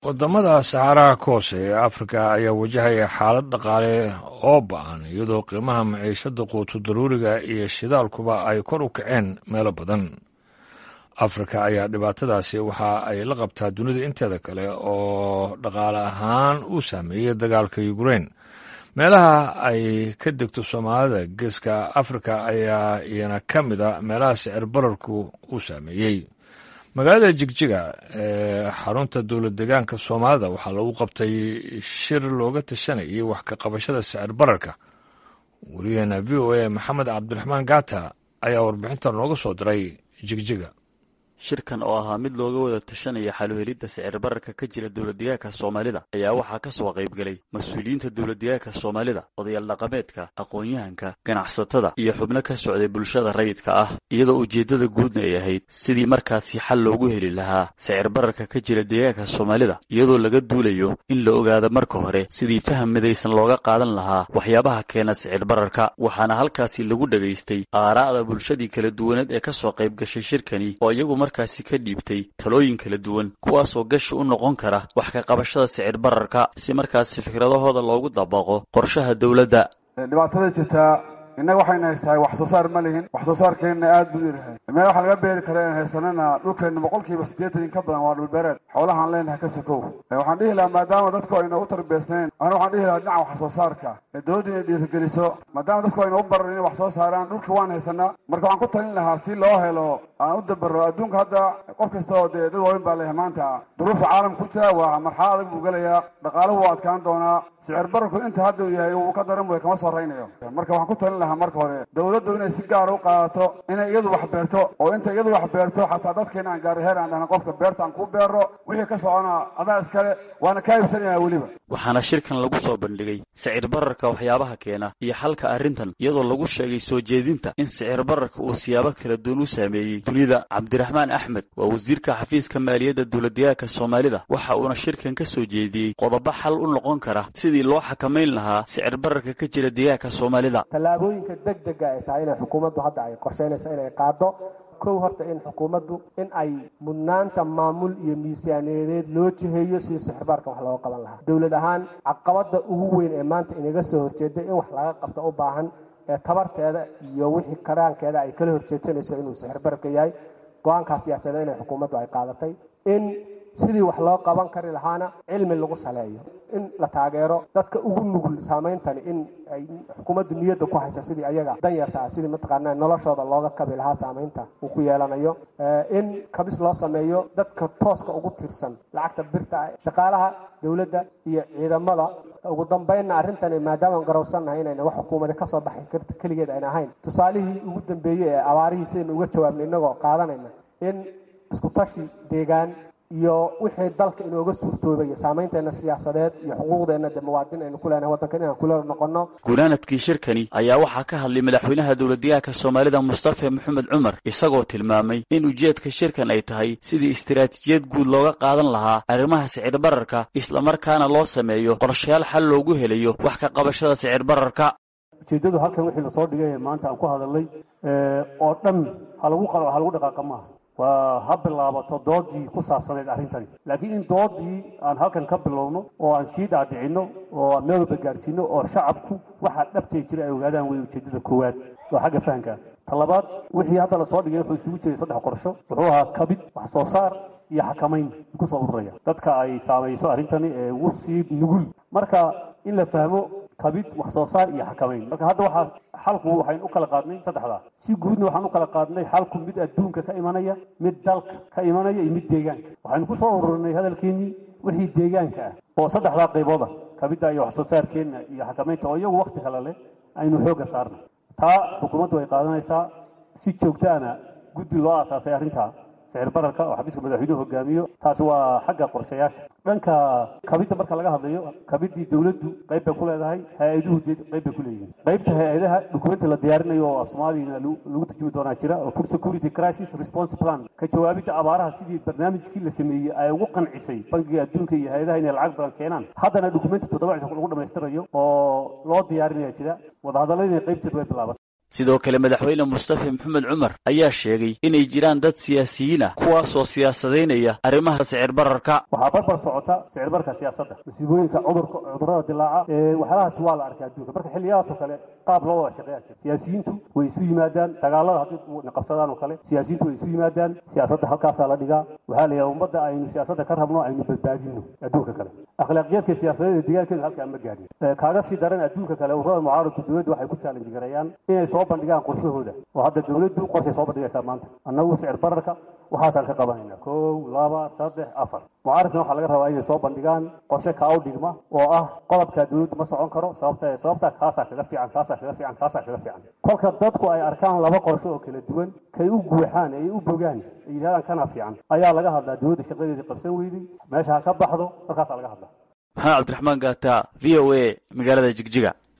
wadamada saxaraha koose ee afrika ayaa wajahaya xaalad dhaqaale oo ba-an iyadoo qiimaha maciishada quuto daruuriga iyo shidaalkuba ay kor u kaceen meelo badan afrika ayaa dhibaatadaasi waxa ay la qabtaa dunida inteeda kale oo dhaqaale ahaan u saameeyey dagaalka ukrein meelaha ay ka degto soomaalida geeska afrika ayaa iyana ka mid a meelaha sicir bararku u saameeyey magaalada jigjiga ee xarunta dowlad deegaanka soomaalida waxaa lagu qabtay shir looga tashanayay wax ka qabashada sicir bararka wariyaheena v o a maxamed cabdiraxmaan gaata ayaa warbixintan nooga soo diray jigjiga shirkan oo ahaa mid looga wada tashanaya xaluhelidda sicir bararka ka jira dowladdeegaanka soomaalida ayaa waxaa ka soo qaybgelay mas-uuliyiinta dowladdeegaanka soomaalida odayaal dhaqameedka aqoon-yahanka ganacsatada iyo xubno ka socday bulshada rayidka ah iyadoo ujeeddada guudna ay ahayd sidii markaasi xal loogu heli lahaa sicir bararka ka jira deegaanka soomaalida iyadoo laga duulayo in la ogaado marka hore sidii faham midaysan looga qaadan lahaa waxyaabaha keena sicir bararka waxaana halkaasi lagu dhegaystay aaraa'da bulshadii kala duwaneed ee ka soo qayb gashay shirkani oo iyagu markaasi ka dhiibtay talooyin kala duwan kuwaasoo gashi u noqon kara wax ka qabashada sicir bararka si markaasi fikradahooda loogu dabaqo qorshaha dowladda. dhibaatada jirtaa innaga waxayna haystahay wax soo saar ma lihin wax soo saarkeenna aad buu yarahay meel waxaa laga beeri karaa in haysanana dhulkeenna 80% in ka badan waa dhulbeereed xoolahaan leenahay ka sokow waxaan dhihi lahaa maadaama dadku ayna u tarbeysnayn ana waxaan dhihi lahaa dhinaca wax soo saarka dowladdu inay dhiirigeliso maadaama dadku ayna u bararin inay wax soo saaraan dhulka waan haysanaa marka waxaan ku talin lahaa si loo helo aan u dabaro adduunka hadda qof kasta oo dee dad waaweyn baa leeyahay maanta duruufta caalamka ku jira waa marxalad adag buu gelayaa dhaqaaluhu waa adkaan doonaa sicir bararku inta hadda uu yahay uu ka daran way kama soo raynayo marka waxaan ku talin lahaa marka hore dawladdu inay si gaar u qaadato inay iyadu wax beerto oo inta iyadu wax beerto xataa dadkeena aan gaari heer aan dhahna qofka beerta aan ku beero wixii ka socona adaa iskale waana ka iibsanaya weliba waxaana shirkan lagu soo bandhigay sicir bararka waxyaabaha keena iyo xalka arrintan iyadoo lagu sheegay soo jeedinta in sicir bararka uu siyaabo kala duwan u saameeyey dunida. cabdiraxmaan axmed waa wasiirka xafiiska maaliyadda dowladdeegaanka soomaalida waxa uuna shirkan ka soo jeediyey qodobo xal u noqon kara sidii loo xakamayn lahaa sicir bararka ka jira deegaanka soomaalida. tallaabooyinka degdega ay tahay inay xukuumaddu hadda ay qorsheynayso inay qaado kow horta in xukuumaddu in ay mudnaanta maamul iyo miisaaniyadeed loo jiheeyo si sicir bararka wax looga qaban lahaa dowlad ahaan caqabada ugu weyn ee maanta inaga soo horjeeday in wax laga qabto u baahan ee tabarteeda iyo wixii karaankeeda ay kala horjeedsanayso inuu sicir bararka yahay go-aankaa siyaasadeed inay xukuumaddu ay qaadatay in sidii wax loo qaban kari lahaana cilmi lagu saleeyo in la taageero dadka ugu nugul saameyntani in ay xukuumaddu niyadda ku haysa sidii ayaga danyarta ah sidii mataqaanaa noloshooda looga kabi lahaa saameynta uu ku yeelanayo in kabis loo sameeyo dadka tooska ugu tiirsan lacagta birta ah shaqaalaha dowladda iyo ciidamada ugu dambeynna arrintani maadaama garowsannahay inayna wax xukuumada ka soo baxay karta keligeed ayna ahayn tusaalihii ugu dambeeyey ee abaarihii sidaynu uga jawaabnay innagoo qaadanayna in isku tashi deegaan iyo wixii dalka inooga suurtoobay saameynteena siyaasadeed iyo xuquuqdeena muwaadin aynu ku leenahay waddanka inaan kula noqono. gunaanadkii shirkani ayaa waxaa ka hadlay madaxweynaha dowladdeegaanka soomaalida mustafa maxamed cumar isagoo tilmaamay in ujeedka shirkan ay tahay sidii istiraatiijiyad guud looga qaadan lahaa arrimaha sicir bararka islamarkaana loo sameeyo qorshayaal xal loogu helayo wax ka qabashada sicir bararka. ujeeddadu halkan wixii lasoo dhigay maanta aan ku hadalnay oo dhan ha lagu dhaqaaqa maaha waa ha bilaabato doodii ku saabsaneyd arrintani laakiin in doodii aan halkan ka bilowno oo aan sii dhaadhicinno oo aan meel walba gaadhsiino oo shacabku waxaa dhabtay jira ay ogaadaan wey ujeeddada koowaad waa xagga fahanka talabaad wixii hadda lasoo dhigay wuxuu isugu jiray 3 qorsho wuxuu ahaa kabid wax soo saar iyo xakamayn ku soo ururaya dadka ay saamayso arrintani ee ugu sii nugul marka in la fahmo kabid wax soo saar iyo xakamayn marka hadda waxaa xalku waxaynu u kala qaadnay saddexda si guudna waxaan u kala qaadnay xalku mid adduunka ka imanaya mid dalka ka imanaya iyo mid deegaanka waxaynu ku soo ururinay hadalkeenii wixii deegaanka ah oo saddexda qaybood kabida iyo wax soo saarkeena iyo xakamaynta oo iyagu waqti kale leh aynu xooga saarnay taa xukuumaddu ay qaadanaysaa si joogtaana guddi loo aasaasay arrinta sicir bararka oo xafiiska madaxweynuhu hogaamiyo taasi waa xagga qorshayaasha dhanka kabida marka laga hadlayo kabidii dowladdu qayb bay ku leedahay hay-aduhu qayb bay ku leeyihiin qaybta hay-adaha dukumenti la diyaarinayo oo Soomaaliya lagu turjumi doonaa jira oo food security crisis response plan ka jawaabida abaaraha sidii barnaamijkii la sameeyay ay ugu qancisay bangiga adduunka iyo hay-adaha inay lacag badan keenaan haddana dukumenti 7 lagu dhamaystirayo oo loo diyaarinayo jira wadahadalladii qaybteed way bilaabatay. sidoo kale madaxweyne mustafa maxamed cumar ayaa sheegay inay jiraan dad siyaasiyiin ah kuwaasoo siyaasadeynaya arrimaha sicir bararka waxaa barbar socota sicir bararka siyaasadda masiibooyinka cudurrada dilaaca waxyaalahaas waa la arkaa adduunka marka xilliyahaasoo kale qaab loo wada shaqeeya jira siyaasiyiintu way isu yimaadaan dagaalada haddii na qabsadaan oo kale siyaasiyiintu way isu yimaadaan siyaasadda halkaasaa la dhigaa waxaa la yidhaha ummadda aynu siyaasadda ka rabno aynu badbaadino adduunka kale akhlaaqiyaadka siyaasadeed deegaankeeda halkaa ma gaadhin kaaga sii daran adduunka kale ururada mucaaradku dowladda waxay ku challenge gareeyaan inay soo bandhigaan qorshahooda oo hadda dowladdu qorshay soo bandhigaysaa maanta annagu sicir bararka waxaasaan ka qabanayna 1 2 3 4 mucaaradkana waxaa laga rabaa inay soo bandhigaan qorshe kaa u dhigma oo ah qodobka dowladdu ma socon karo sababta kaasaa kaga fiican kolka dadku ay arkaan laba qorshe oo kala duwan kay u guuxaan ay u bogaan ay yidhahdaan kana fiican ayaa laga hadlaa dowladda shaqadeedii qabsan weyday meesha ha ka baxdo markaasaa laga hadlaa maxamed cabdiraxmaan gaata v o a magaalada jigjiga